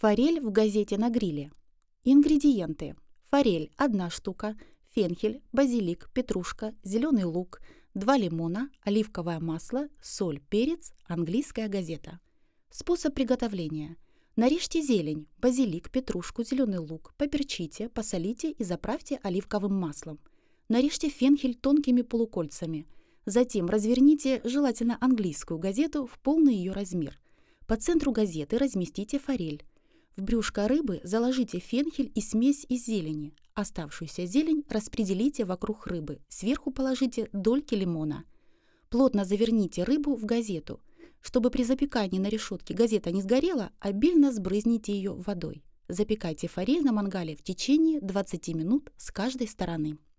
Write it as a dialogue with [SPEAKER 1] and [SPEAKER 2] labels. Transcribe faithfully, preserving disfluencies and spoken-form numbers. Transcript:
[SPEAKER 1] Форель в газете на гриле. Ингредиенты. Форель – одна штука, фенхель, базилик, петрушка, зеленый лук, два лимона, оливковое масло, соль, перец, английская газета. Способ приготовления. Нарежьте зелень, базилик, петрушку, зеленый лук, поперчите, посолите и заправьте оливковым маслом. Нарежьте фенхель тонкими полукольцами. Затем разверните, желательно английскую газету, в полный ее размер. По центру газеты разместите форель. В брюшко рыбы заложите фенхель и смесь из зелени. Оставшуюся зелень распределите вокруг рыбы. Сверху положите дольки лимона. Плотно заверните рыбу в газету. Чтобы при запекании на решетке газета не сгорела, обильно сбрызните ее водой. Запекайте форель на мангале в течение двадцати минут с каждой стороны.